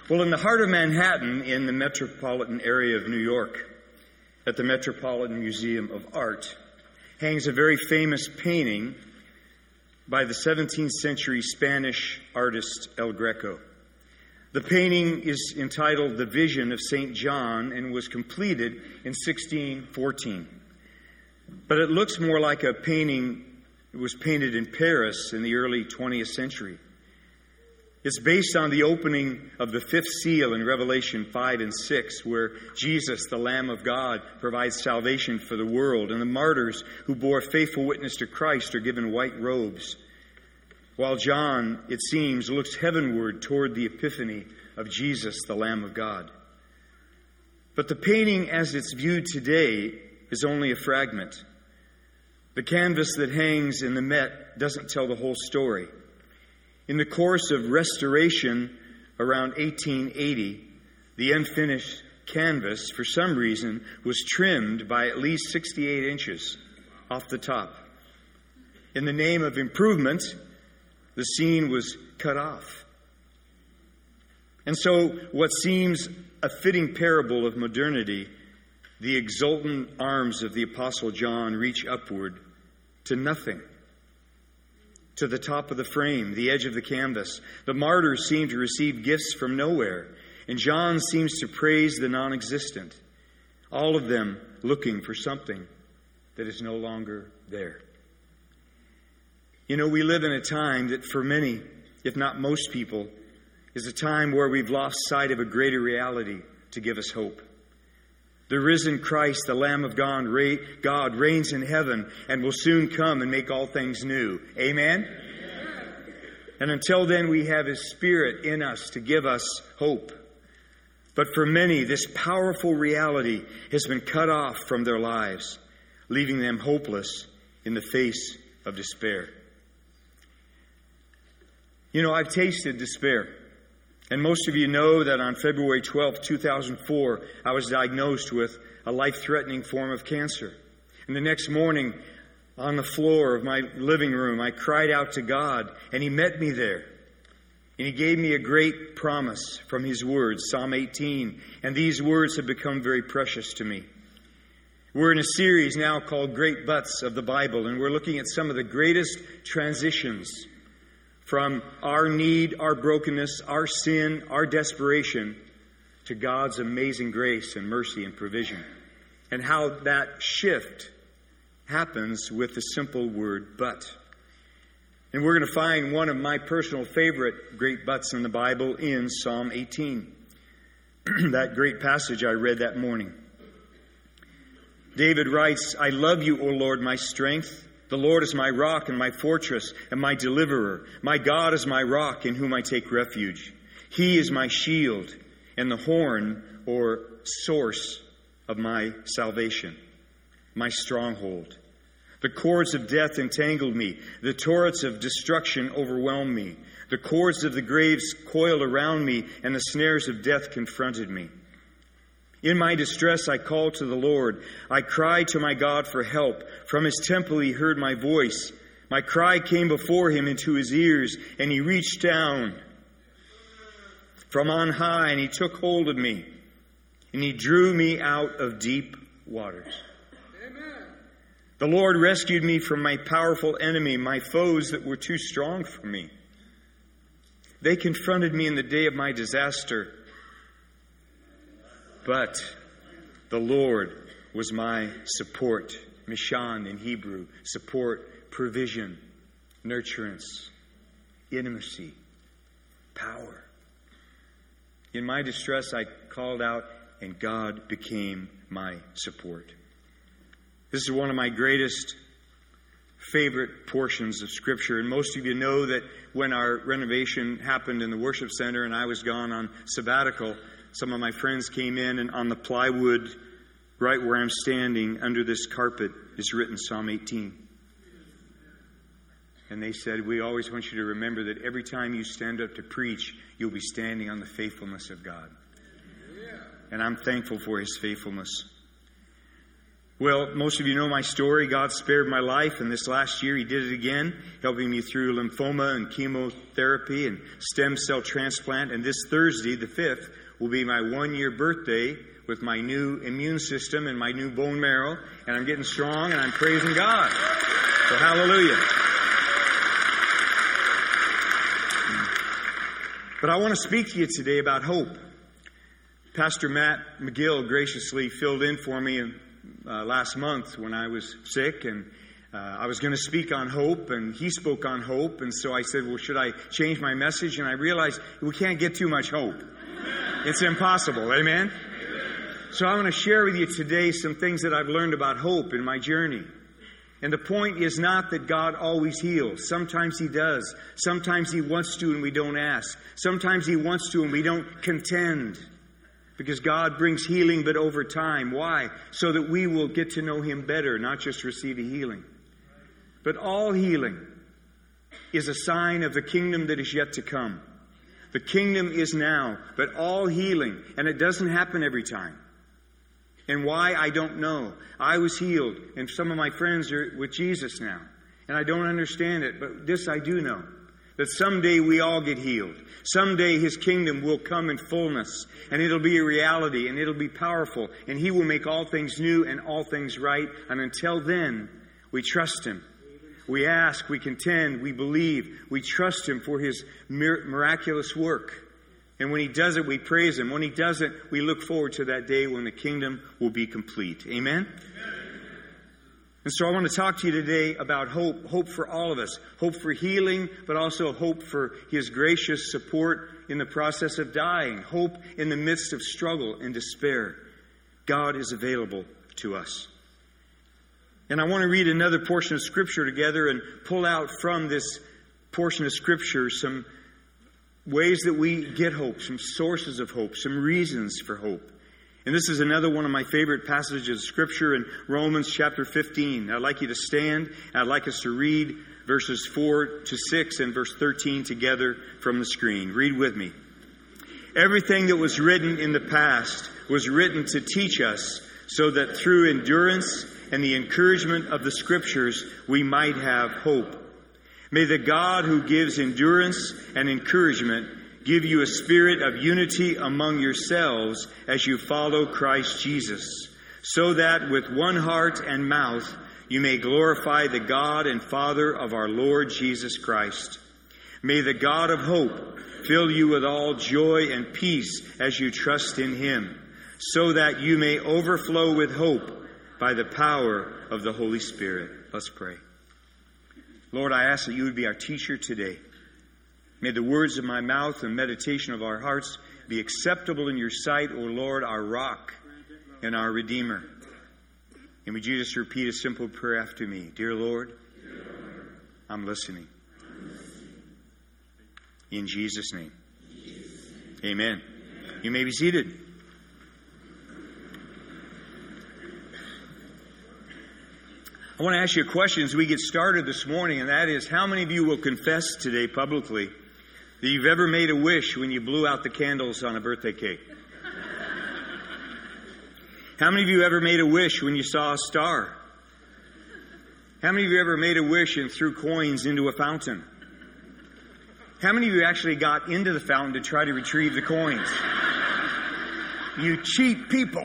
Well, in the heart of Manhattan, in the metropolitan area of New York, at the Metropolitan Museum of Art, hangs a very famous painting by the 17th century Spanish artist El Greco. The painting is entitled The Vision of St. John and was completed in 1614. But it looks more like a painting that was painted in Paris in the early 20th century. It's based on the opening of the fifth seal in Revelation 5 and 6, where Jesus, the Lamb of God, provides salvation for the world, and the martyrs who bore faithful witness to Christ are given white robes, while John, it seems, looks heavenward toward the epiphany of Jesus, the Lamb of God. But the painting as it's viewed today is only a fragment. The canvas that hangs in the Met doesn't tell the whole story. In the course of restoration around 1880, the unfinished canvas, for some reason, was trimmed by at least 68 inches off the top. In the name of improvement, the scene was cut off. And so, what seems a fitting parable of modernity, the exultant arms of the Apostle John reach upward to nothing. To the top of the frame, the edge of the canvas. The martyrs seem to receive gifts from nowhere, and John seems to praise the non-existent, all of them looking for something that is no longer there. You know, we live in a time that for many, if not most people, is a time where we've lost sight of a greater reality to give us hope. The risen Christ, the Lamb of God, reigns in heaven and will soon come and make all things new. Amen? And until then, we have His Spirit in us to give us hope. But for many, this powerful reality has been cut off from their lives, leaving them hopeless in the face of despair. You know, I've tasted despair. And most of you know that on February 12, 2004, I was diagnosed with a life-threatening form of cancer. And the next morning, on the floor of my living room, I cried out to God, and He met me there. And He gave me a great promise from His words, Psalm 18. And these words have become very precious to me. We're in a series now called Great Butts of the Bible, and we're looking at some of the greatest transitions from our need, our brokenness, our sin, our desperation, to God's amazing grace and mercy and provision. And how that shift happens with the simple word, but. And we're going to find one of my personal favorite great buts in the Bible in Psalm 18. That great passage I read that morning. David writes, I love you, O Lord, my strength. The Lord is my rock and my fortress and my deliverer. My God is my rock in whom I take refuge. He is my shield and the horn or source of my salvation, my stronghold. The cords of death entangled me. The torrents of destruction overwhelmed me. The cords of the graves coiled around me, and the snares of death confronted me. In my distress, I called to the Lord. I cried to my God for help. From His temple, He heard my voice. My cry came before Him into His ears, and He reached down from on high, and He took hold of me, and He drew me out of deep waters. Amen. The Lord rescued me from my powerful enemy, my foes that were too strong for me. They confronted me in the day of my disaster. But the Lord was my support. Mishan in Hebrew. Support, provision, nurturance, intimacy, power. In my distress, I called out, and God became my support. This is one of my greatest favorite portions of Scripture. And most of you know that when our renovation happened in the worship center and I was gone on sabbatical, some of my friends came in, and on the plywood right where I'm standing under this carpet is written Psalm 18. And they said, we always want you to remember that every time you stand up to preach, you'll be standing on the faithfulness of God. And I'm thankful for His faithfulness. Well, most of you know my story. God spared my life, and this last year He did it again, helping me through lymphoma and chemotherapy and stem cell transplant. And this Thursday, the 5th, will be my 1-year birthday with my new immune system and my new bone marrow. And I'm getting strong, and I'm praising God. So hallelujah. But I want to speak to you today about hope. Pastor Matt McGill graciously filled in for me last month when I was sick, and I was going to speak on hope, and he spoke on hope, and so I said, well, should I change my message? And I realized we can't get too much hope. It's impossible, amen? So I want to share with you today some things that I've learned about hope in my journey. And the point is not that God always heals. Sometimes He does. Sometimes He wants to and we don't ask. Sometimes He wants to and we don't contend. Because God brings healing, but over time. Why? So that we will get to know Him better, not just receive a healing. But all healing is a sign of the kingdom that is yet to come. The kingdom is now, but all healing, and it doesn't happen every time. And why, I don't know. I was healed, and some of my friends are with Jesus now. And I don't understand it, but this I do know. That someday we all get healed. Someday His kingdom will come in fullness. And it'll be a reality. And it'll be powerful. And He will make all things new and all things right. And until then, we trust Him. We ask, we contend, we believe. We trust Him for His miraculous work. And when He does it, we praise Him. When He doesn't, we look forward to that day when the kingdom will be complete. Amen? And so I want to talk to you today about hope. Hope for all of us. Hope for healing, but also hope for His gracious support in the process of dying. Hope in the midst of struggle and despair. God is available to us. And I want to read another portion of Scripture together and pull out from this portion of Scripture some ways that we get hope, some sources of hope, some reasons for hope. And this is another one of my favorite passages of Scripture in Romans chapter 15. I'd like you to stand. I'd like us to read verses 4 to 6 and verse 13 together from the screen. Read with me. Everything that was written in the past was written to teach us, so that through endurance and the encouragement of the Scriptures we might have hope. May the God who gives endurance and encouragement give you a spirit of unity among yourselves as you follow Christ Jesus, so that with one heart and mouth you may glorify the God and Father of our Lord Jesus Christ. May the God of hope fill you with all joy and peace as you trust in Him, so that you may overflow with hope by the power of the Holy Spirit. Let's pray. Lord, I ask that you would be our teacher today. May the words of my mouth and meditation of our hearts be acceptable in your sight, O Lord, our rock and our Redeemer. And would you just repeat a simple prayer after me? Dear Lord, I'm listening. In Jesus' name. Amen. You may be seated. I want to ask you a question as we get started this morning, and that is, how many of you will confess today publicly that you've ever made a wish when you blew out the candles on a birthday cake? How many of you ever made a wish when you saw a star? How many of you ever made a wish and threw coins into a fountain? How many of you actually got into the fountain to try to retrieve the coins? You cheap people.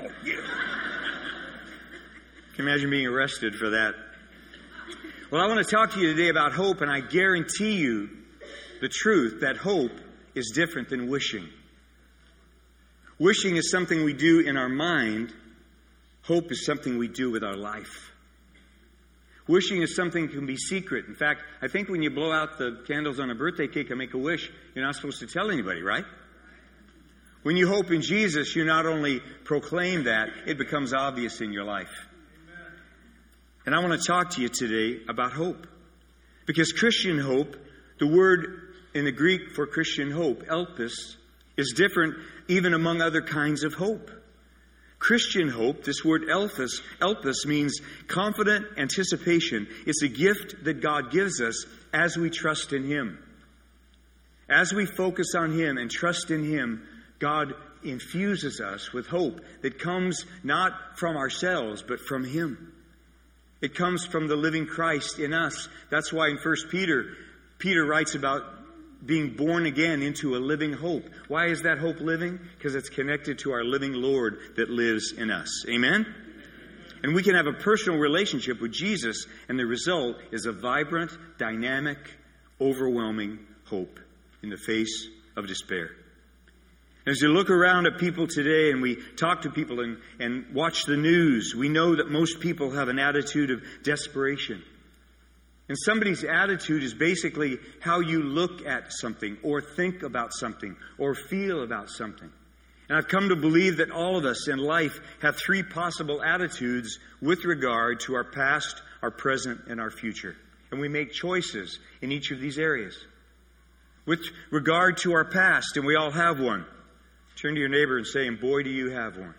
Can you imagine being arrested for that? Well, I want to talk to you today about hope, and I guarantee you the truth that hope is different than wishing. Wishing is something we do in our mind. Hope is something we do with our life. Wishing is something that can be secret. In fact, I think when you blow out the candles on a birthday cake and make a wish, you're not supposed to tell anybody, right? When you hope in Jesus, you not only proclaim that, it becomes obvious in your life. And I want to talk to you today about hope. Because Christian hope, the word in the Greek for Christian hope, elpis, is different even among other kinds of hope. Christian hope, this word elpis means confident anticipation. It's a gift that God gives us as we trust in Him. As we focus on Him and trust in Him, God infuses us with hope that comes not from ourselves, but from Him. It comes from the living Christ in us. That's why in 1 Peter writes about being born again into a living hope. Why is that hope living? Because it's connected to our living Lord that lives in us. Amen? And we can have a personal relationship with Jesus, and the result is a vibrant, dynamic, overwhelming hope in the face of despair. As you look around at people today and we talk to people and watch the news, we know that most people have an attitude of desperation. And somebody's attitude is basically how you look at something or think about something or feel about something. And I've come to believe that all of us in life have three possible attitudes with regard to our past, our present, and our future. And we make choices in each of these areas. With regard to our past, and we all have one. Turn to your neighbor and say, and boy, do you have one.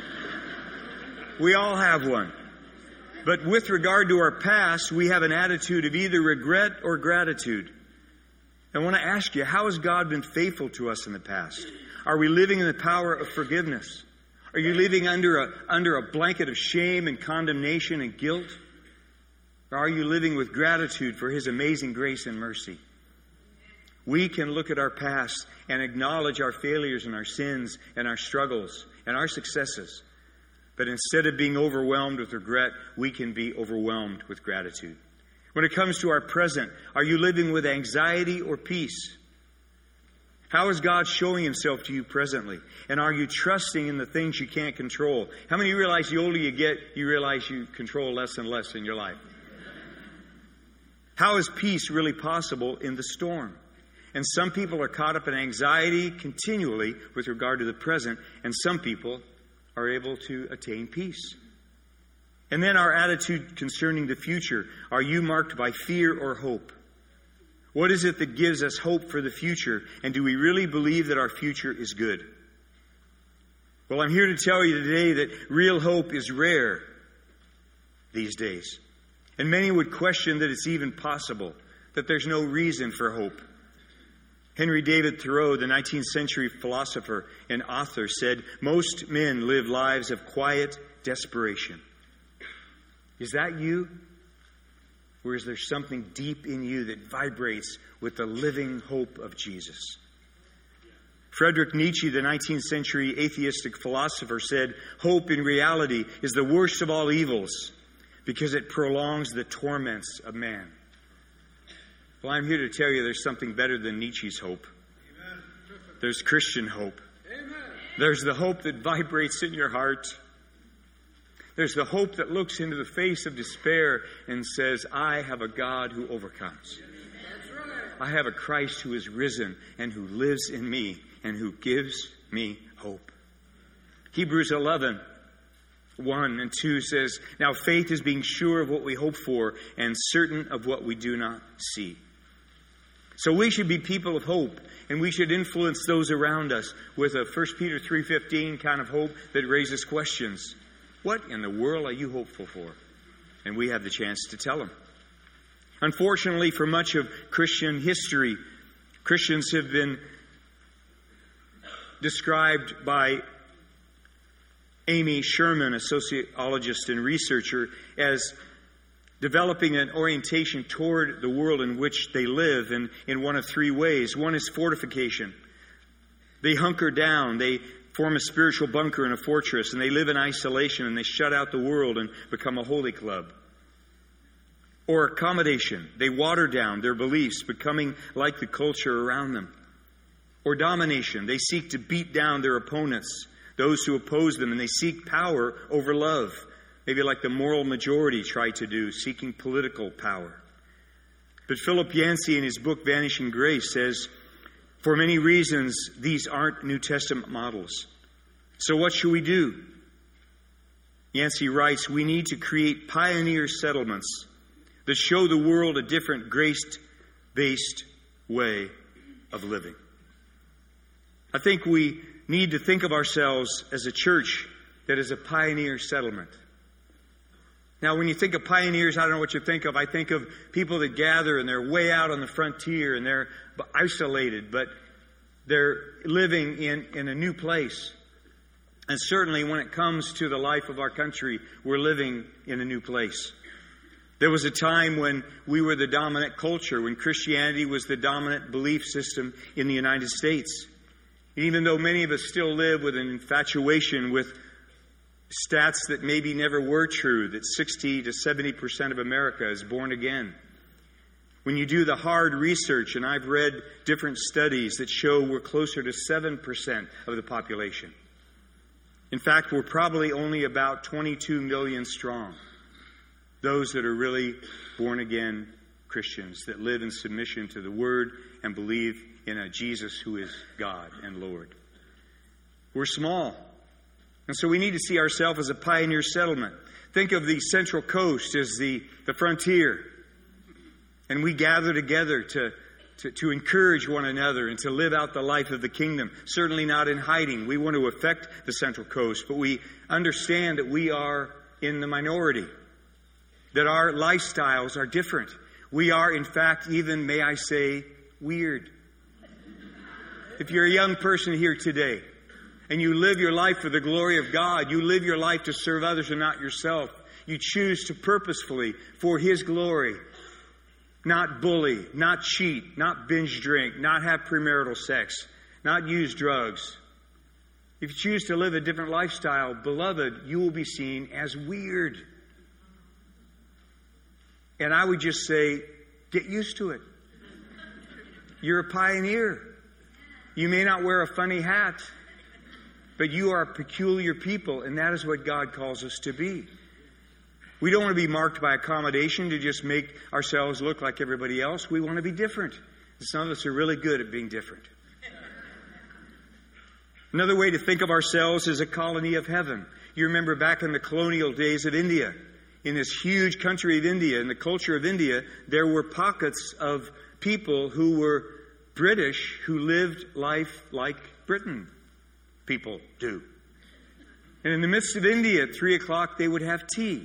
We all have one. But with regard to our past, we have an attitude of either regret or gratitude. I want to ask you, how has God been faithful to us in the past? Are we living in the power of forgiveness? Are you living under a blanket of shame and condemnation and guilt? Or are you living with gratitude for His amazing grace and mercy? We can look at our past and acknowledge our failures and our sins and our struggles and our successes. But instead of being overwhelmed with regret, we can be overwhelmed with gratitude. When it comes to our present, are you living with anxiety or peace? How is God showing Himself to you presently? And are you trusting in the things you can't control? How many realize the older you get, you realize you control less and less in your life? How is peace really possible in the storm? And some people are caught up in anxiety continually with regard to the present, and some people are able to attain peace. And then our attitude concerning the future. Are you marked by fear or hope? What is it that gives us hope for the future? And do we really believe that our future is good? Well, I'm here to tell you today that real hope is rare these days. And many would question that it's even possible, that there's no reason for hope. Henry David Thoreau, the 19th century philosopher and author, said, most men live lives of quiet desperation. Is that you? Or is there something deep in you that vibrates with the living hope of Jesus? Friedrich Nietzsche, the 19th century atheistic philosopher, said, hope in reality is the worst of all evils because it prolongs the torments of man. Well, I'm here to tell you there's something better than Nietzsche's hope. Amen. There's Christian hope. Amen. There's the hope that vibrates in your heart. There's the hope that looks into the face of despair and says, I have a God who overcomes. That's right. I have a Christ who is risen and who lives in me and who gives me hope. Hebrews 11, 1 and 2 says, now faith is being sure of what we hope for and certain of what we do not see. So we should be people of hope, and we should influence those around us with a 1 Peter 3:15 kind of hope that raises questions. What in the world are you hopeful for? And we have the chance to tell them. Unfortunately, for much of Christian history, Christians have been described by Amy Sherman, a sociologist and researcher, as developing an orientation toward the world in which they live in one of three ways. One is fortification. They hunker down. They form a spiritual bunker in a fortress, and they live in isolation, and they shut out the world and become a holy club. Or accommodation. They water down their beliefs, becoming like the culture around them. Or domination. They seek to beat down their opponents, those who oppose them, and they seek power over love. Maybe like the moral majority try to do, seeking political power. But Philip Yancey in his book Vanishing Grace says, for many reasons, these aren't New Testament models. So what should we do? Yancey writes, we need to create pioneer settlements that show the world a different grace-based way of living. I think we need to think of ourselves as a church that is a pioneer settlement. Now, when you think of pioneers, I don't know what you think of. I think of people that gather and they're way out on the frontier and they're isolated, but They're living in a new place. And certainly when it comes to the life of our country, we're living in a new place. There was a time when we were the dominant culture, when Christianity was the dominant belief system in the United States. And even though many of us still live with an infatuation with stats that maybe never were true, that 60 to 70% of America is born again. When you do the hard research, and I've read different studies that show we're closer to 7% of the population. In fact, we're probably only about 22 million strong. Those that are really born-again Christians that live in submission to the Word and believe in a Jesus who is God and Lord. We're small. And so we need to see ourselves as a pioneer settlement. Think of the Central Coast as the frontier. And we gather together to encourage one another and to live out the life of the kingdom. Certainly not in hiding. We want to affect the Central Coast, but we understand that we are in the minority, that our lifestyles are different. We are, in fact, even, may I say, weird. If you're a young person here today, and you live your life for the glory of God, you live your life to serve others and not yourself, you choose to purposefully, for His glory, not bully, not cheat, not binge drink, not have premarital sex, not use drugs. If you choose to live a different lifestyle, beloved, you will be seen as weird. And I would just say, get used to it. You're a pioneer. You may not wear a funny hat, but you are a peculiar people, and that is what God calls us to be. We don't want to be marked by accommodation to just make ourselves look like everybody else. We want to be different. Some of us are really good at being different. Another way to think of ourselves is a colony of heaven. You remember back in the colonial days of India, in this huge country of India, in the culture of India, there were pockets of people who were British, who lived life like Britain people do. And in the midst of India, at 3 o'clock, they would have tea.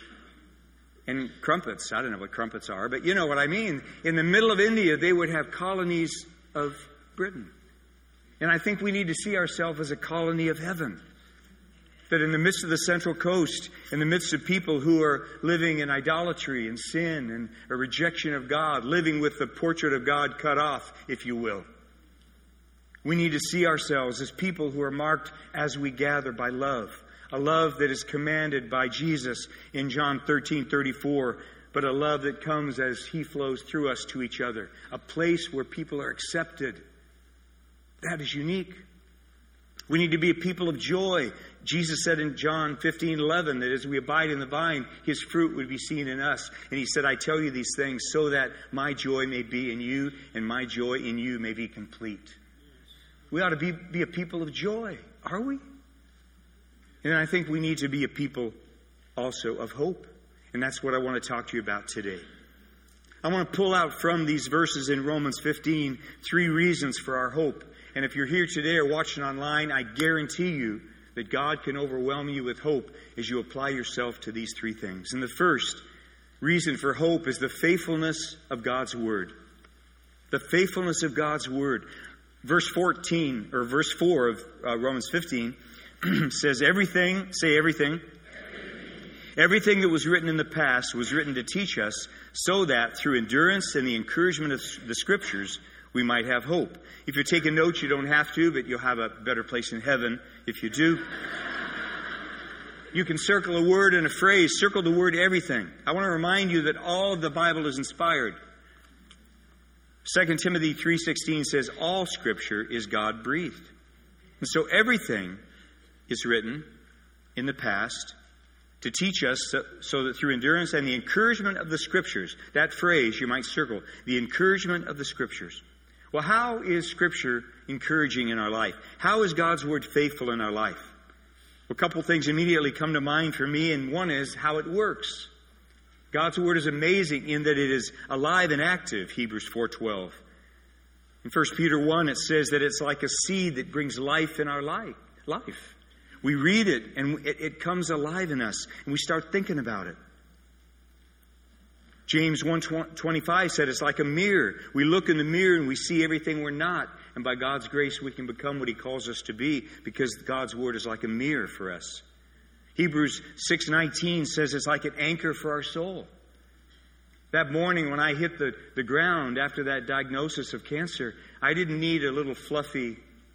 And crumpets. I don't know what crumpets are, but you know what I mean. In the middle of India, they would have colonies of Britain. And I think we need to see ourselves as a colony of heaven. That in the midst of the Central Coast, in the midst of people who are living in idolatry and sin and a rejection of God, living with the portrait of God cut off, if you will, we need to see ourselves as people who are marked as we gather by love. A love that is commanded by Jesus in John 13:34, but a love that comes as He flows through us to each other. A place where people are accepted. That is unique. We need to be a people of joy. Jesus said in John 15:11 that as we abide in the vine, His fruit would be seen in us. And He said, I tell you these things so that my joy may be in you and my joy in you may be complete. We ought to be a people of joy, are we? And I think we need to be a people also of hope. And that's what I want to talk to you about today. I want to pull out from these verses in Romans 15 3 reasons for our hope. And if you're here today or watching online, I guarantee you that God can overwhelm you with hope as you apply yourself to these 3 things. And the first reason for hope is the faithfulness of God's Word. The faithfulness of God's Word. Verse 14, or verse 4 of Romans 15 says everything, say everything. Everything that was written in the past was written to teach us so that through endurance and the encouragement of the Scriptures, we might have hope. If you're taking notes, you don't have to, but you'll have a better place in heaven if you do. You can circle a word and a phrase. Circle the word everything. I want to remind you that all of the Bible is inspired. 2 Timothy 3:16 says all Scripture is God-breathed. And so everything is written in the past to teach us so that through endurance and the encouragement of the Scriptures, that phrase you might circle, the encouragement of the Scriptures. Well, how is Scripture encouraging in our life? How is God's Word faithful in our life? Well, a couple things immediately come to mind for me, and one is how it works. God's Word is amazing in that it is alive and active, Hebrews 4:12. In 1 Peter 1, it says that it's like a seed that brings life in our life. We read it, and it comes alive in us, and we start thinking about it. James 1:25 said it's like a mirror. We look in the mirror and we see everything we're not. And by God's grace, we can become what He calls us to be, because God's Word is like a mirror for us. Hebrews 6:19 says it's like an anchor for our soul. That morning when I hit the ground after that diagnosis of cancer, I didn't need a little fluffy,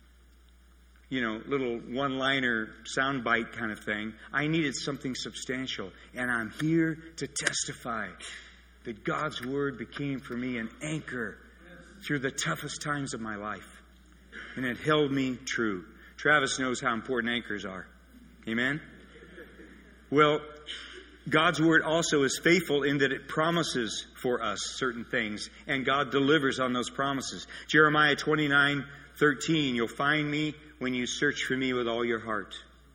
little one-liner soundbite kind of thing. I needed something substantial. And I'm here to testify that God's Word became for me an anchor through the toughest times of my life. And it held me true. Travis knows how important anchors are. Amen? Well, God's Word also is faithful in that it promises for us certain things, and God delivers on those promises. Jeremiah 29:13, you'll find me when you search for me with all your heart.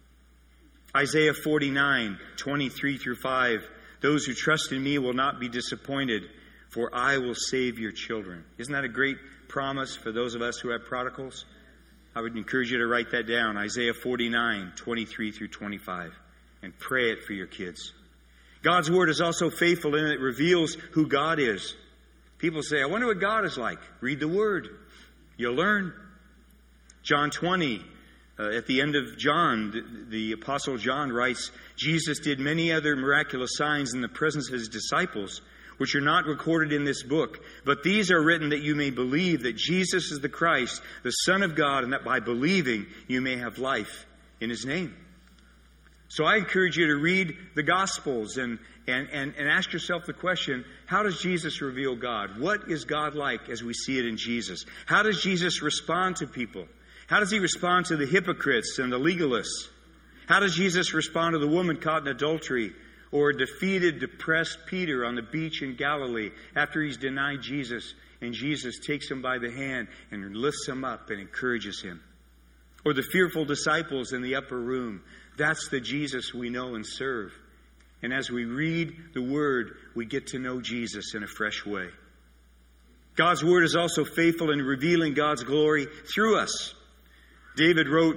Isaiah 49:23 through 5, those who trust in me will not be disappointed, for I will save your children. Isn't that a great promise for those of us who have prodigals? I would encourage you to write that down, Isaiah 49:23 through 25, and pray it for your kids. God's Word is also faithful in that it reveals who God is. People say, I wonder what God is like. Read the Word. You'll learn. John 20, at the end of John, the Apostle John writes, Jesus did many other miraculous signs in the presence of His disciples, which are not recorded in this book. But these are written that you may believe that Jesus is the Christ, the Son of God, and that by believing you may have life in His name. So I encourage you to read the Gospels and ask yourself the question, how does Jesus reveal God? What is God like as we see it in Jesus? How does Jesus respond to people? How does He respond to the hypocrites and the legalists? How does Jesus respond to the woman caught in adultery, or defeated, depressed Peter on the beach in Galilee after he's denied Jesus, and Jesus takes him by the hand and lifts him up and encourages him? Or the fearful disciples in the upper room. That's the Jesus we know and serve. And as we read the Word, we get to know Jesus in a fresh way. God's Word is also faithful in revealing God's glory through us. David wrote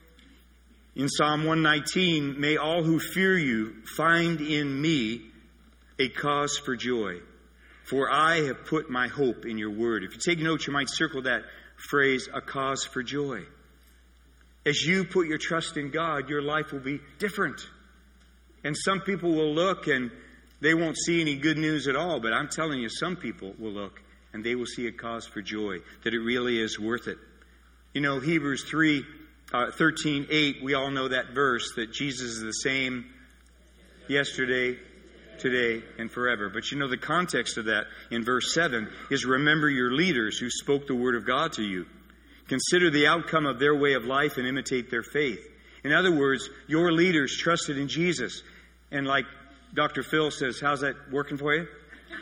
in Psalm 119, may all who fear you find in me a cause for joy, for I have put my hope in your word. If you take notes, you might circle that phrase, a cause for joy. As you put your trust in God, your life will be different. And some people will look and they won't see any good news at all. But I'm telling you, some people will look and they will see a cause for joy, that it really is worth it. You know, Hebrews 13:8, we all know that verse, that Jesus is the same yesterday, today, and forever. But you know, the context of that in verse 7 is remember your leaders who spoke the word of God to you. Consider the outcome of their way of life and imitate their faith. In other words, your leaders trusted in Jesus. And like Dr. Phil says, how's that working for you?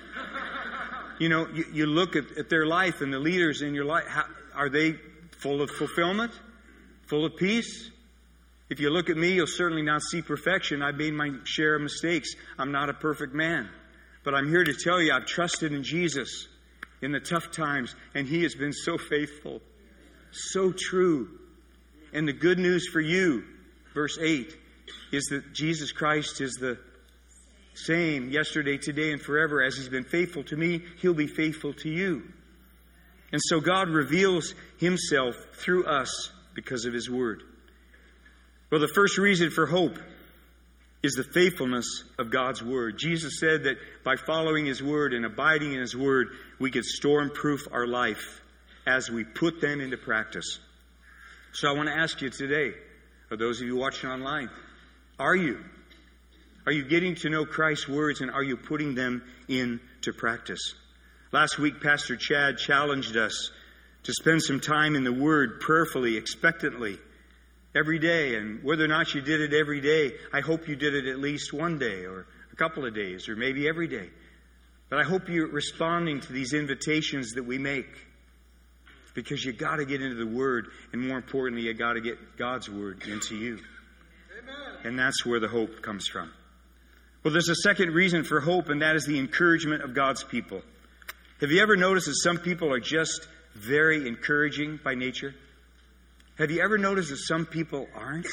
You know, you look at their life and the leaders in your life. Are they full of fulfillment? Full of peace? If you look at me, you'll certainly not see perfection. I've made my share of mistakes. I'm not a perfect man. But I'm here to tell you, I've trusted in Jesus in the tough times, and He has been so faithful. So true. And the good news for you, verse 8, is that Jesus Christ is the same yesterday, today, and forever. As He's been faithful to me, He'll be faithful to you. And so God reveals Himself through us because of His Word. Well, the first reason for hope is the faithfulness of God's Word. Jesus said that by following His Word and abiding in His Word, we could storm-proof our life as we put them into practice. So I want to ask you today, or those of you watching online, are you getting to know Christ's words, and are you putting them into practice? Last week, Pastor Chad challenged us to spend some time in the Word prayerfully, expectantly, every day. And whether or not you did it every day, I hope you did it at least one day or a couple of days or maybe every day. But I hope you're responding to these invitations that we make, because you got to get into the Word, and more importantly, you got to get God's Word into you. Amen. And that's where the hope comes from. Well, there's a second reason for hope, and that is the encouragement of God's people. Have you ever noticed that some people are just very encouraging by nature? Have you ever noticed that some people aren't?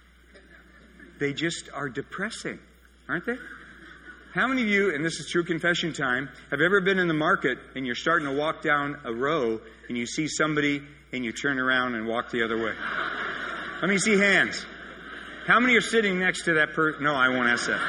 They just are depressing, aren't they? How many of you, and this is true confession time, have ever been in the market and you're starting to walk down a row and you see somebody and you turn around and walk the other way? Let me see hands. How many are sitting next to that person? No, I won't ask that.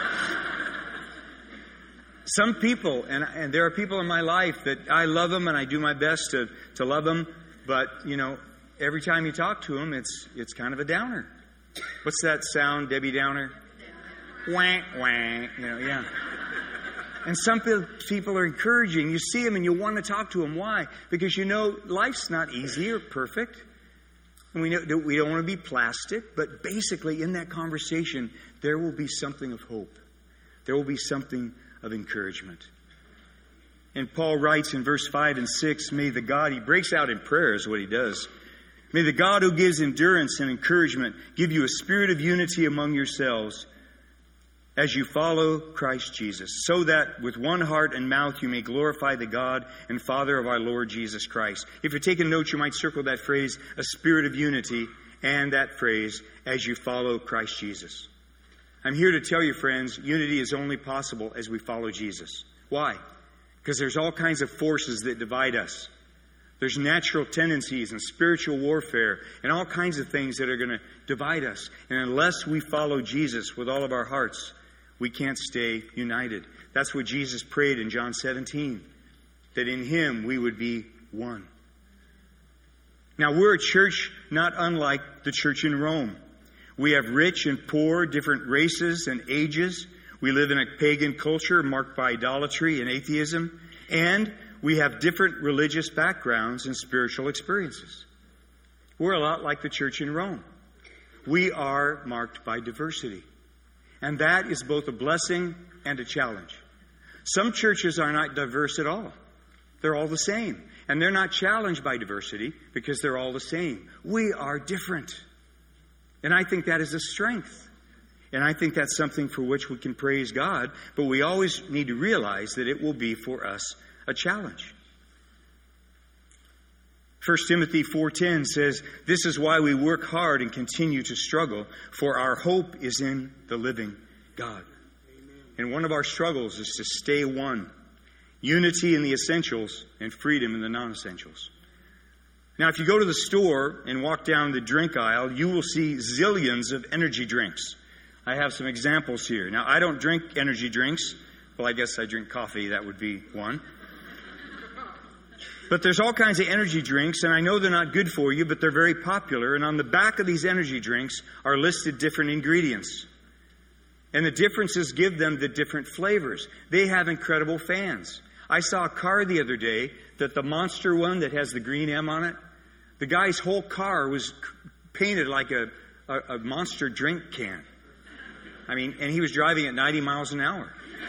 Some people, and there are people in my life that I love them and I do my best to love them, but, every time you talk to them, it's kind of a downer. What's that sound, Debbie Downer? Wank, wank, yeah. And some people are encouraging. You see them and you want to talk to them. Why? Because life's not easy or perfect. And we don't want to be plastic. But basically in that conversation, there will be something of hope. There will be something of encouragement. And Paul writes in verse 5 and 6, may the God, he breaks out in prayer is what he does. May the God who gives endurance and encouragement give you a spirit of unity among yourselves as you follow Christ Jesus, so that with one heart and mouth you may glorify the God and Father of our Lord Jesus Christ. If you're taking notes, you might circle that phrase, a spirit of unity, and that phrase, as you follow Christ Jesus. I'm here to tell you, friends, unity is only possible as we follow Jesus. Why? Because there's all kinds of forces that divide us. There's natural tendencies and spiritual warfare and all kinds of things that are going to divide us. And unless we follow Jesus with all of our hearts, we can't stay united. That's what Jesus prayed in John 17, that in Him we would be one. Now, we're a church not unlike the church in Rome. We have rich and poor, different races and ages. We live in a pagan culture marked by idolatry and atheism. And we have different religious backgrounds and spiritual experiences. We're a lot like the church in Rome. We are marked by diversity. And that is both a blessing and a challenge. Some churches are not diverse at all. They're all the same. And they're not challenged by diversity because they're all the same. We are different. And I think that is a strength. And I think that's something for which we can praise God. But we always need to realize that it will be for us a challenge. 1 Timothy 4:10 says, this is why we work hard and continue to struggle, for our hope is in the living God. Amen. And one of our struggles is to stay one. Unity in the essentials and freedom in the non-essentials. Now, if you go to the store and walk down the drink aisle, you will see zillions of energy drinks. I have some examples here. Now, I don't drink energy drinks. Well, I guess I drink coffee. That would be one. But there's all kinds of energy drinks, and I know they're not good for you, but they're very popular. And on the back of these energy drinks are listed different ingredients. And the differences give them the different flavors. They have incredible fans. I saw a car the other day that the Monster one that has the green M on it, the guy's whole car was painted like a Monster drink can. I mean, and he was driving at 90 miles an hour.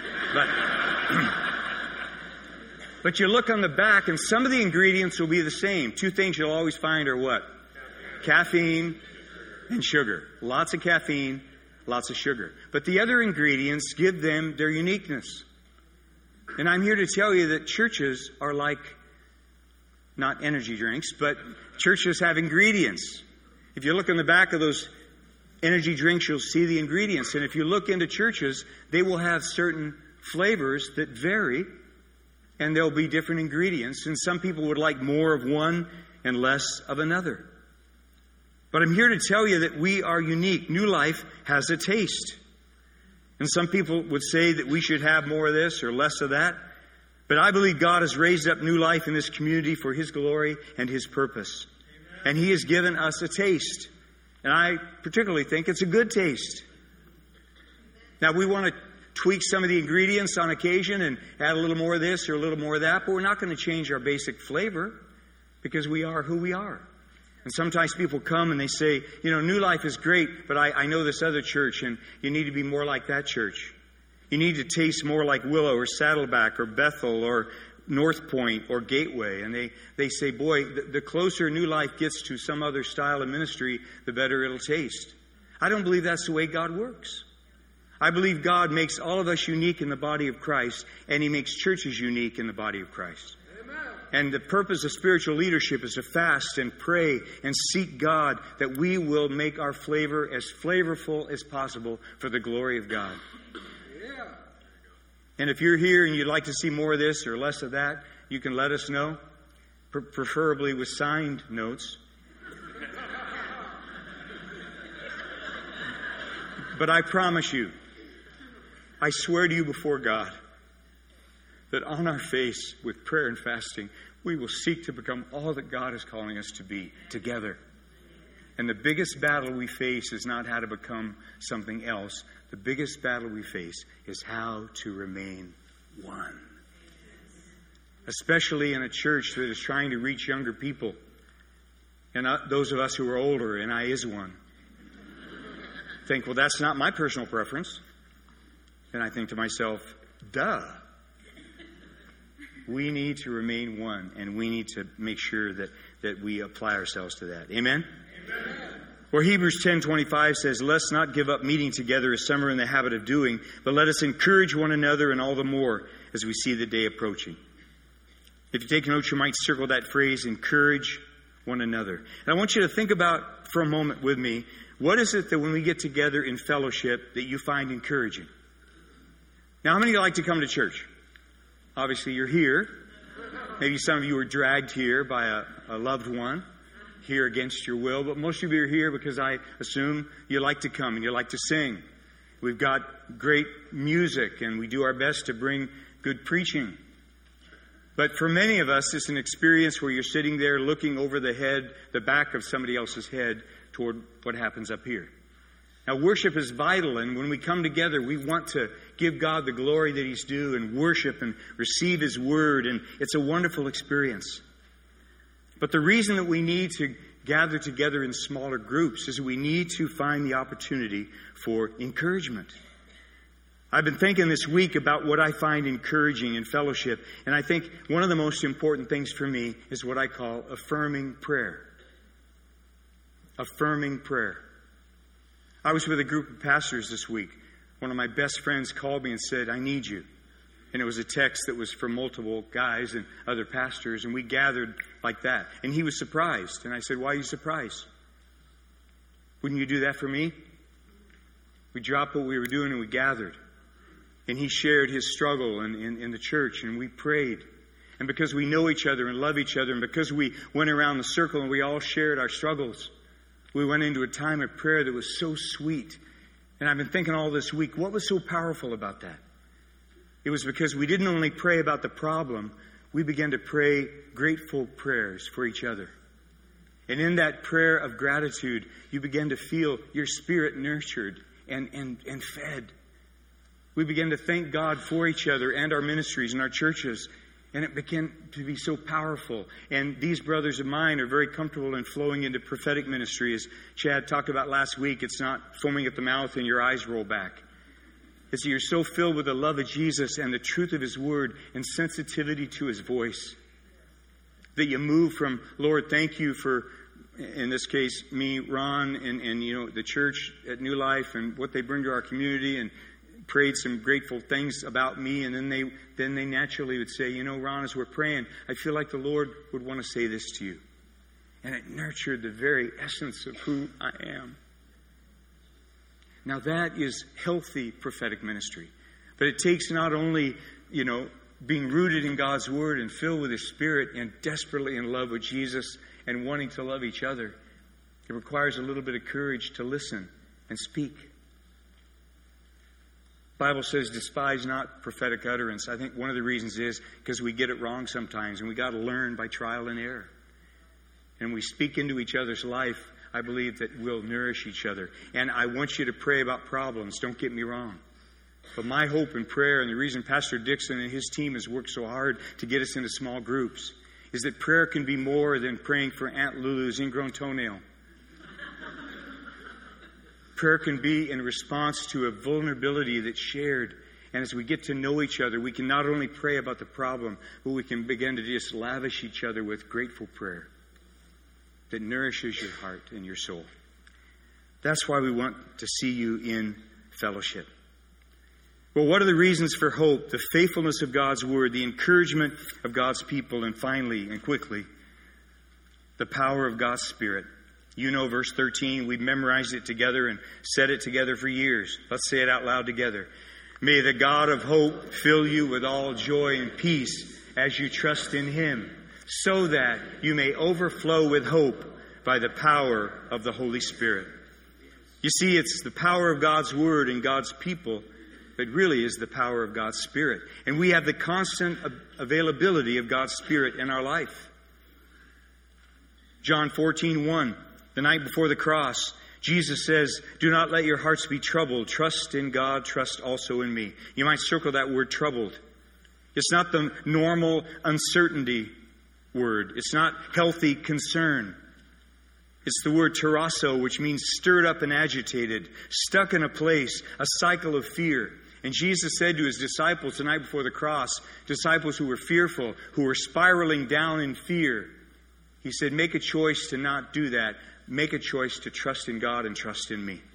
But you look on the back, and some of the ingredients will be the same. Two things you'll always find are what? Caffeine and sugar. Lots of caffeine, lots of sugar. But the other ingredients give them their uniqueness. And I'm here to tell you that churches are like, not energy drinks, but churches have ingredients. If you look on the back of those energy drinks, you'll see the ingredients. And if you look into churches, they will have certain flavors that vary. And there'll be different ingredients. And some people would like more of one and less of another. But I'm here to tell you that we are unique. New Life has a taste. And some people would say that we should have more of this or less of that. But I believe God has raised up New Life in this community for His glory and His purpose. Amen. And He has given us a taste. And I particularly think it's a good taste. Now, we want to tweak some of the ingredients on occasion and add a little more of this or a little more of that, but we're not going to change our basic flavor because we are who we are. And sometimes people come and they say, New Life is great, but I know this other church and you need to be more like that church. You need to taste more like Willow or Saddleback or Bethel or North Point or Gateway. And they say, boy, the closer New Life gets to some other style of ministry, the better it'll taste. I don't believe that's the way God works. I believe God makes all of us unique in the body of Christ, and He makes churches unique in the body of Christ. Amen. And the purpose of spiritual leadership is to fast and pray and seek God that we will make our flavor as flavorful as possible for the glory of God. Yeah. And if you're here and you'd like to see more of this or less of that, you can let us know, preferably with signed notes. But I promise you, I swear to you before God, that on our face, with prayer and fasting, we will seek to become all that God is calling us to be together. And the biggest battle we face is not how to become something else. The biggest battle we face is how to remain one. Especially in a church that is trying to reach younger people. And those of us who are older, and I is one, think, well, that's not my personal preference. And I think to myself, duh. We need to remain one, and we need to make sure that we apply ourselves to that. Amen? Amen. Or Hebrews 10:25 says, let's not give up meeting together as some are in the habit of doing, but let us encourage one another, and all the more as we see the day approaching. If you take notes, you might circle that phrase, encourage one another. And I want you to think about for a moment with me, what is it that when we get together in fellowship that you find encouraging? Now, how many of you like to come to church? Obviously, you're here. Maybe some of you were dragged here by a loved one, here against your will. But most of you are here because I assume you like to come and you like to sing. We've got great music and we do our best to bring good preaching. But for many of us, it's an experience where you're sitting there looking over the back of somebody else's head toward what happens up here. Now, worship is vital, and when we come together, we want to give God the glory that He's due and worship and receive His Word, and it's a wonderful experience. But the reason that we need to gather together in smaller groups is we need to find the opportunity for encouragement. I've been thinking this week about what I find encouraging in fellowship, and I think one of the most important things for me is what I call affirming prayer. Affirming prayer. I was with a group of pastors this week. One of my best friends called me and said, I need you. And it was a text that was from multiple guys and other pastors, and we gathered like that. And he was surprised. And I said, why are you surprised? Wouldn't you do that for me? We dropped what we were doing and we gathered. And he shared his struggle in the church, and we prayed. And because we know each other and love each other, and because we went around the circle and we all shared our struggles, we went into a time of prayer that was so sweet. And I've been thinking all this week, what was so powerful about that? It was because we didn't only pray about the problem, we began to pray grateful prayers for each other. And in that prayer of gratitude, you began to feel your spirit nurtured and fed. We began to thank God for each other and our ministries and our churches. And it began to be so powerful. And these brothers of mine are very comfortable in flowing into prophetic ministry. As Chad talked about last week, it's not foaming at the mouth and your eyes roll back. It's that you're so filled with the love of Jesus and the truth of His Word and sensitivity to His voice that you move from, Lord, thank you for, in this case, me, Ron, and the church at New Life and what they bring to our community, and prayed some grateful things about me, and then they naturally would say, Ron, as we're praying, I feel like the Lord would want to say this to you. And it nurtured the very essence of who I am. Now that is healthy prophetic ministry. But it takes not only, being rooted in God's Word and filled with His Spirit and desperately in love with Jesus and wanting to love each other. It requires a little bit of courage to listen and speak. The Bible says, despise not prophetic utterance. I think one of the reasons is because we get it wrong sometimes, and we got to learn by trial and error. And we speak into each other's life, I believe that we'll nourish each other. And I want you to pray about problems, don't get me wrong. But my hope and prayer, and the reason Pastor Dixon and his team has worked so hard to get us into small groups, is that prayer can be more than praying for Aunt Lulu's ingrown toenail. Prayer can be in response to a vulnerability that's shared. And as we get to know each other, we can not only pray about the problem, but we can begin to just lavish each other with grateful prayer that nourishes your heart and your soul. That's why we want to see you in fellowship. Well, what are the reasons for hope? The faithfulness of God's Word, the encouragement of God's people, and finally and quickly, the power of God's Spirit. Verse 13, we've memorized it together and said it together for years. Let's say it out loud together. May the God of hope fill you with all joy and peace as you trust in Him, so that you may overflow with hope by the power of the Holy Spirit. You see, it's the power of God's Word and God's people that really is the power of God's Spirit. And we have the constant availability of God's Spirit in our life. John 14:1, the night before the cross, Jesus says, "Do not let your hearts be troubled. Trust in God, trust also in me." You might circle that word troubled. It's not the normal uncertainty word. It's not healthy concern. It's the word tarasso, which means stirred up and agitated, stuck in a place, a cycle of fear. And Jesus said to his disciples the night before the cross, disciples who were fearful, who were spiraling down in fear, he said, make a choice to not do that. Make a choice to trust in God and trust in me.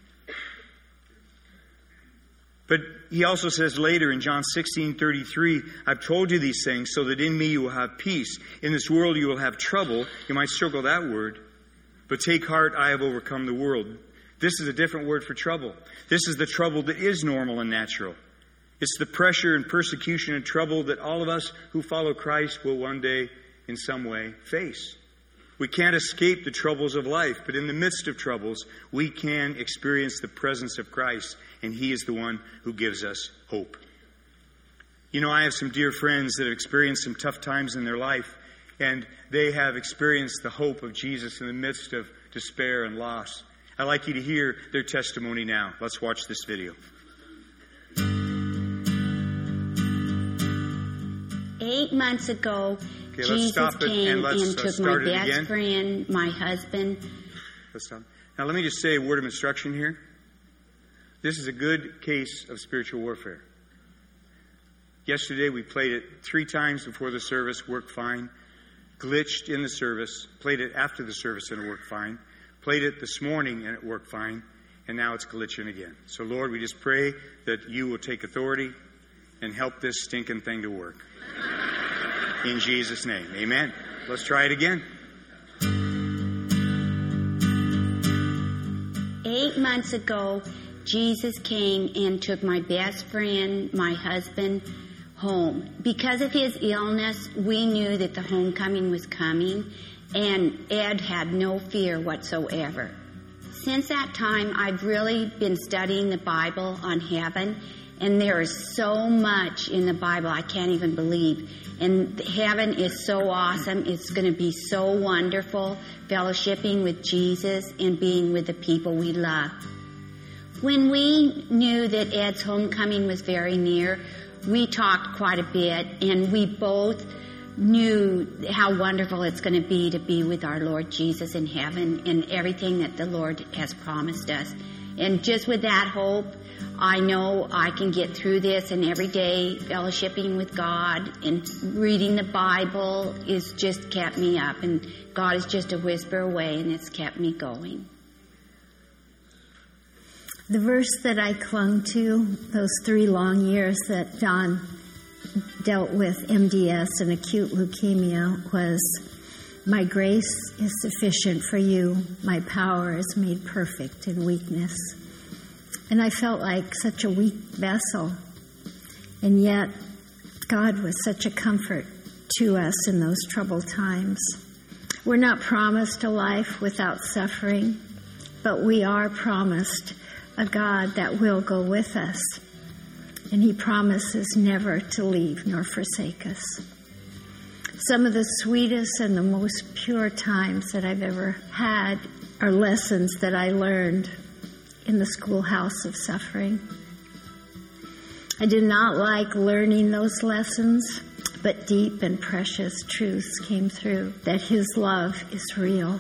But he also says later in John 16:33, I've told you these things so that in me you will have peace. In this world you will have trouble. You might circle that word. But take heart, I have overcome the world. This is a different word for trouble. This is the trouble that is normal and natural. It's the pressure and persecution and trouble that all of us who follow Christ will one day, in some way, face. We can't escape the troubles of life, but in the midst of troubles, we can experience the presence of Christ, and He is the one who gives us hope. You know, I have some dear friends that have experienced some tough times in their life, and they have experienced the hope of Jesus in the midst of despair and loss. I'd like you to hear their testimony now. Let's watch this video. 8 months ago, Jesus came and took my best friend, my husband. Let's stop. Now let me just say a word of instruction here. This is a good case of spiritual warfare. Yesterday we played it 3 times before the service, worked fine. Glitched in the service, played it after the service and it worked fine. Played it this morning and it worked fine. And now it's glitching again. So Lord, we just pray that you will take authority and help this stinking thing to work. In Jesus' name, amen. Let's try it again. 8 months ago, Jesus came and took my best friend, my husband, home. Because of his illness, we knew that the homecoming was coming, and Ed had no fear whatsoever. Since that time, I've really been studying the Bible on heaven, and there is so much in the Bible I can't even believe. And heaven is so awesome. It's going to be so wonderful, fellowshipping with Jesus and being with the people we love. When we knew that Ed's homecoming was very near, we talked quite a bit, and we both knew how wonderful it's going to be with our Lord Jesus in heaven and everything that the Lord has promised us. And just with that hope, I know I can get through this, and every day fellowshipping with God and reading the Bible is just kept me up, and God is just a whisper away, and it's kept me going. The verse that I clung to those 3 long years that John dealt with MDS and acute leukemia was, my grace is sufficient for you. My power is made perfect in weakness. And I felt like such a weak vessel. And yet, God was such a comfort to us in those troubled times. We're not promised a life without suffering, but we are promised a God that will go with us. And He promises never to leave nor forsake us. Some of the sweetest and the most pure times that I've ever had are lessons that I learned in the schoolhouse of suffering. I did not like learning those lessons, but deep and precious truths came through, that His love is real.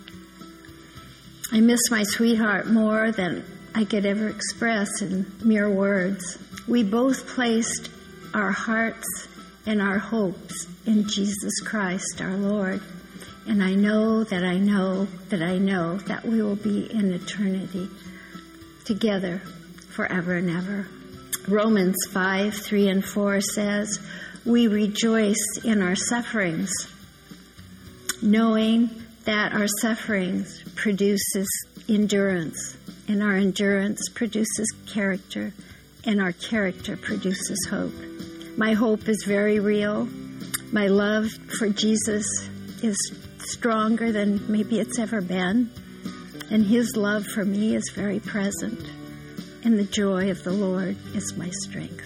I miss my sweetheart more than I could ever express in mere words. We both placed our hearts and our hopes in Jesus Christ, our Lord. And I know that I know that I know that we will be in eternity together forever and ever. Romans 5:3-4 says, we rejoice in our sufferings, knowing that our sufferings produces endurance, and our endurance produces character, and our character produces hope. My hope is very real. My love for Jesus is stronger than maybe it's ever been. And His love for me is very present. And the joy of the Lord is my strength.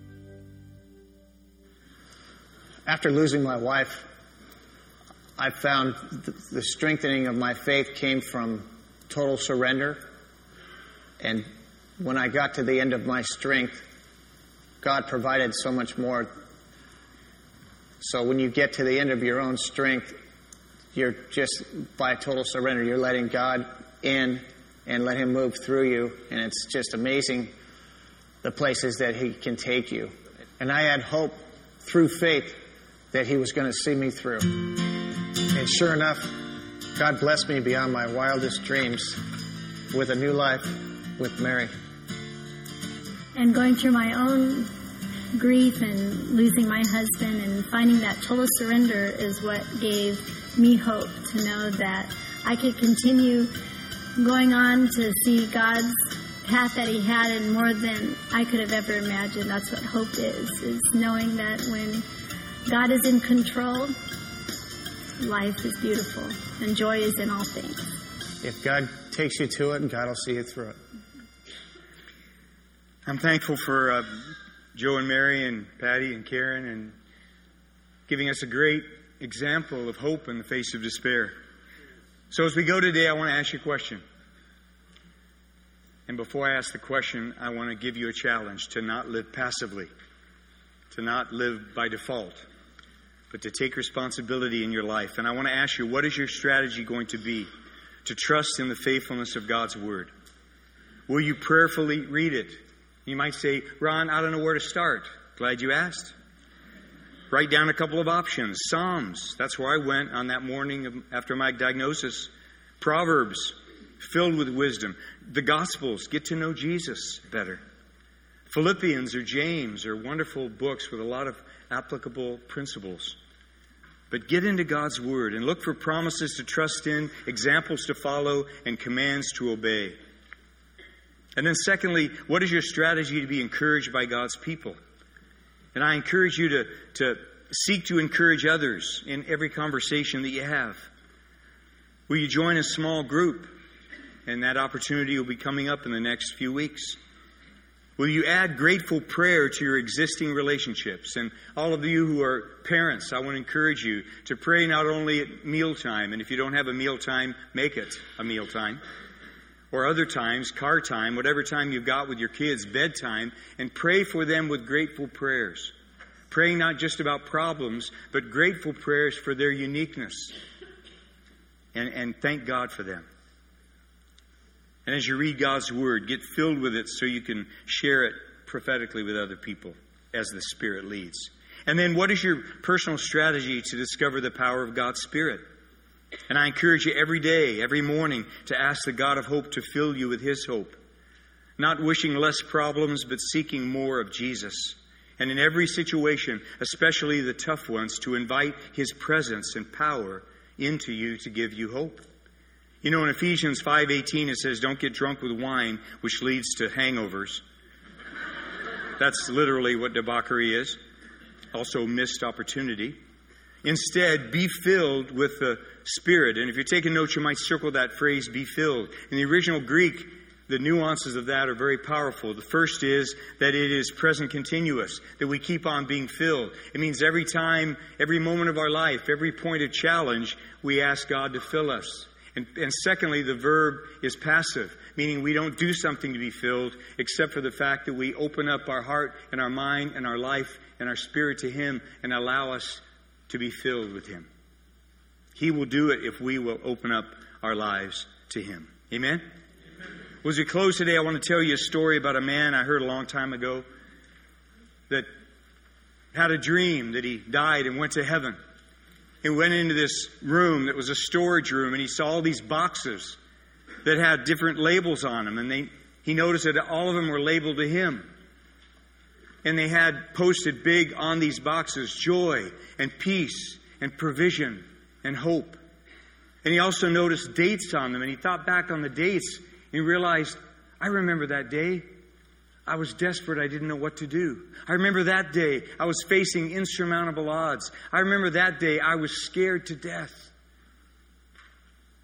After losing my wife, I found the strengthening of my faith came from total surrender. And when I got to the end of my strength, God provided so much more. So when you get to the end of your own strength, you're just, by total surrender, you're letting God in and let Him move through you. And it's just amazing the places that He can take you. And I had hope through faith that He was going to see me through. And sure enough, God blessed me beyond my wildest dreams with a new life with Mary. And going through my own grief and losing my husband and finding that total surrender is what gave me hope to know that I could continue going on to see God's path that He had and more than I could have ever imagined. That's what hope is knowing that when God is in control, life is beautiful and joy is in all things. If God takes you to it, God will see you through it. I'm thankful for Joe and Mary and Patty and Karen and giving us a great example of hope in the face of despair. So as we go today, I want to ask you a question. And before I ask the question, I want to give you a challenge to not live passively, to not live by default, but to take responsibility in your life. And I want to ask you, what is your strategy going to be to trust in the faithfulness of God's Word? Will you prayerfully read it? You might say, Ron, I don't know where to start. Glad you asked. Write down a couple of options. Psalms, that's where I went on that morning after my diagnosis. Proverbs, filled with wisdom. The Gospels, get to know Jesus better. Philippians or James are wonderful books with a lot of applicable principles. But get into God's Word and look for promises to trust in, examples to follow, and commands to obey. And then secondly, what is your strategy to be encouraged by God's people? And I encourage you to seek to encourage others in every conversation that you have. Will you join a small group? And that opportunity will be coming up in the next few weeks. Will you add grateful prayer to your existing relationships? And all of you who are parents, I want to encourage you to pray not only at mealtime, and if you don't have a mealtime, make it a mealtime. Or other times, car time, whatever time you've got with your kids, bedtime, and pray for them with grateful prayers. Praying not just about problems, but grateful prayers for their uniqueness. And thank God for them. And as you read God's Word, get filled with it so you can share it prophetically with other people as the Spirit leads. And then what is your personal strategy to discover the power of God's Spirit? And I encourage you every day, every morning, to ask the God of hope to fill you with His hope. Not wishing less problems, but seeking more of Jesus. And in every situation, especially the tough ones, to invite His presence and power into you to give you hope. You know, in Ephesians 5:18, it says, don't get drunk with wine, which leads to hangovers. That's literally what debauchery is. Also missed opportunity. Instead, be filled with the Spirit. And if you're taking notes, you might circle that phrase, be filled. In the original Greek, the nuances of that are very powerful. The first is that it is present continuous, that we keep on being filled. It means every time, every moment of our life, every point of challenge, we ask God to fill us. And secondly, the verb is passive, meaning we don't do something to be filled, except for the fact that we open up our heart and our mind and our life and our spirit to Him and allow us to be filled with Him. He will do it if we will open up our lives to Him. Amen? Well, as we close today, I want to tell you a story about a man I heard a long time ago that had a dream that he died and went to heaven. He went into this room that was a storage room, and he saw all these boxes that had different labels on them. And he noticed that all of them were labeled to him. And they had posted big on these boxes, joy and peace and provision and hope. And he also noticed dates on them, and he thought back on the dates, and he realized, I remember that day. I was desperate. I didn't know what to do. I remember that day I was facing insurmountable odds. I remember that day I was scared to death.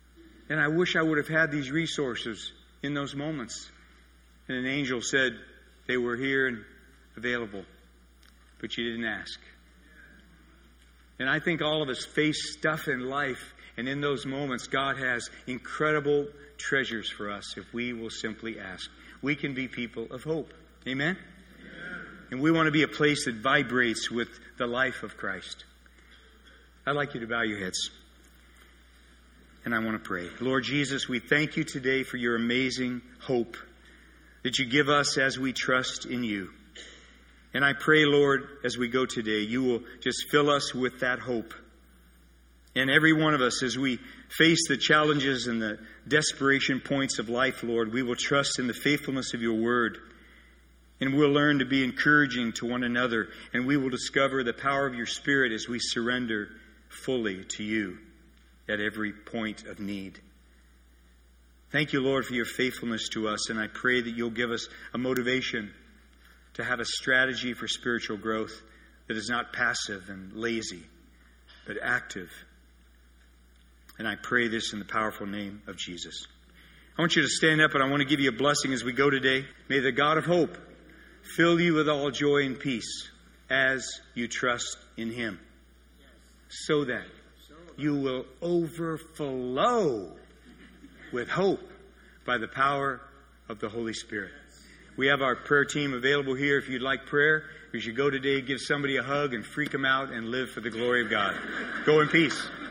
And I wish I would have had these resources in those moments. And an angel said they were here and available, but you didn't ask. And I think all of us face stuff in life, and in those moments, God has incredible treasures for us if we will simply ask. We can be people of hope. Amen? And we want to be a place that vibrates with the life of Christ. I'd like you to bow your heads. And I want to pray. Lord Jesus, we thank you today for your amazing hope that you give us as we trust in you. And I pray, Lord, as we go today, you will just fill us with that hope. And every one of us, as we face the challenges and the desperation points of life, Lord, we will trust in the faithfulness of your word. And we'll learn to be encouraging to one another. And we will discover the power of your Spirit as we surrender fully to you at every point of need. Thank you, Lord, for your faithfulness to us. And I pray that you'll give us a motivation to have a strategy for spiritual growth that is not passive and lazy, but active. And I pray this in the powerful name of Jesus. I want you to stand up, and I want to give you a blessing as we go today. May the God of hope fill you with all joy and peace as you trust in him, so that you will overflow with hope by the power of the Holy Spirit. We have our prayer team available here if you'd like prayer. As you go today, give somebody a hug and freak them out and live for the glory of God. Go in peace.